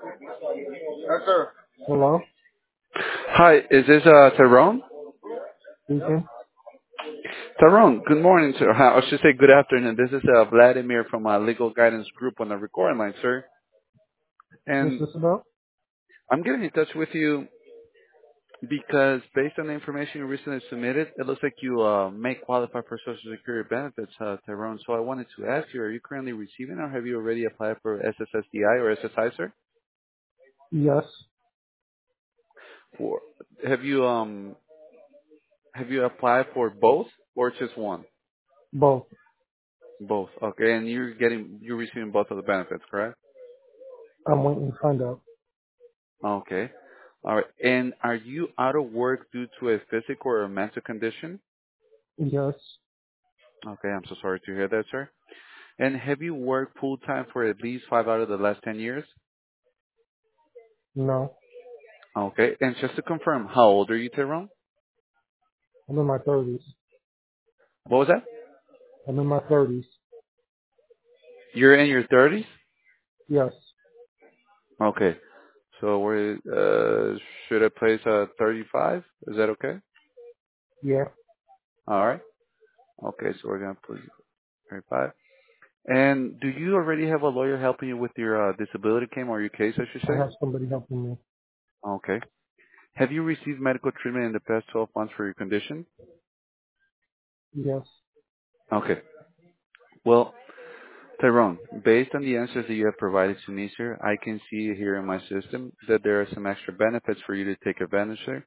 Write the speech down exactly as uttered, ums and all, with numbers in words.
Hello, Hi, is this uh, Tyrone? speaking. Tyrone, good morning, sir. Hi, I should say good afternoon. This is uh, Vladimir from uh, Legal Guidance Group on the recording line, sir. What's And this about? I'm getting in touch with you because based on the information you recently submitted, it looks like you uh, may qualify for Social Security benefits, uh, Tyrone. So I wanted to ask you, are you currently receiving or have you already applied for S S S D I or S S I, sir? Yes, For, have you um have you applied for both or just one? both. Both. Okay, and you're getting you're receiving both of the benefits, correct? I'm waiting to find out. Okay. All right. And are you out of work due to a physical or a mental condition? Yes, Okay, I'm so sorry to hear that, sir. And have you worked full time for at least five out of the last ten years? no. Okay. And just to confirm, how old are you, Tyrone? I'm in my thirties. What was that? I'm in my thirties. You're in your thirties? Yes, Okay. So we uh, should I place uh, thirty-five? Is that okay? yeah. All right. Okay, so we're gonna put thirty-five. And do you already have a lawyer helping you with your uh, disability claim or your case, I should I say? have somebody helping me. Okay. Have you received medical treatment in the past twelve months for your condition? Yes, Okay. Well, Tyrone, based on the answers that you have provided to me, sir, I can see here in my system that there are some extra benefits for you to take advantage of.